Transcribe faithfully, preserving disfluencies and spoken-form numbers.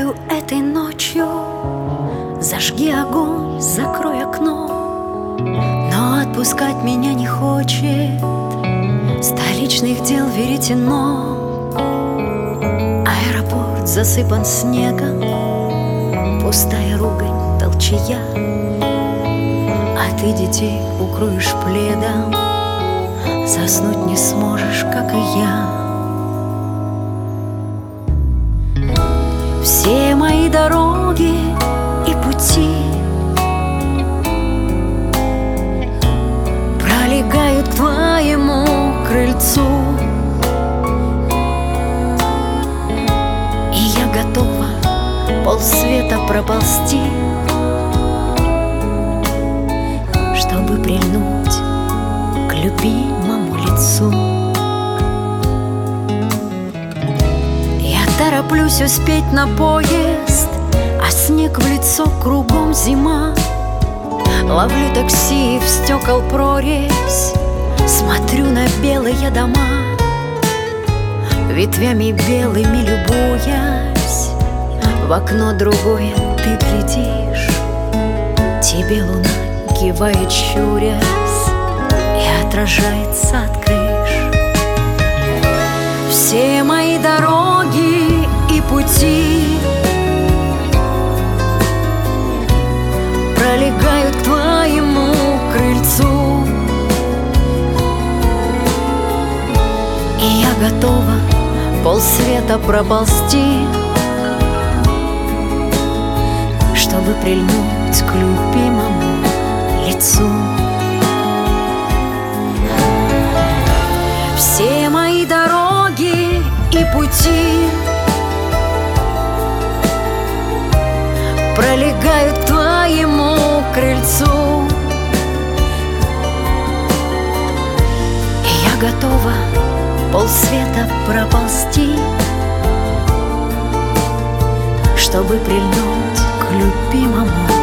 Предлагаю этой ночью: зажги огонь, закрой окно. Но отпускать меня не хочет столичных дел веретено. Аэропорт засыпан снегом, пустая ругань, толчая. А ты детей укроешь пледом, заснуть не сможешь, как и я. Все мои дороги и пути пролегают к твоему крыльцу, и я готова полсвета проползти, чтобы прильнуть к любимому лицу. Тороплюсь успеть на поезд, а снег в лицо, кругом зима. Ловлю такси в стекол прорезь, смотрю на белые дома, ветвями белыми любуясь. В окно другое ты глядишь, тебе луна кивает, щурясь, и отражается от крыш. Все мои дороги и пути пролегают к твоему крыльцу, и я готова полсвета проползти, чтобы прильнуть к любимому лицу. Все мои дороги и пути пролегают к твоему крыльцу, и я готова полсвета проползти, чтобы прильнуть к любимому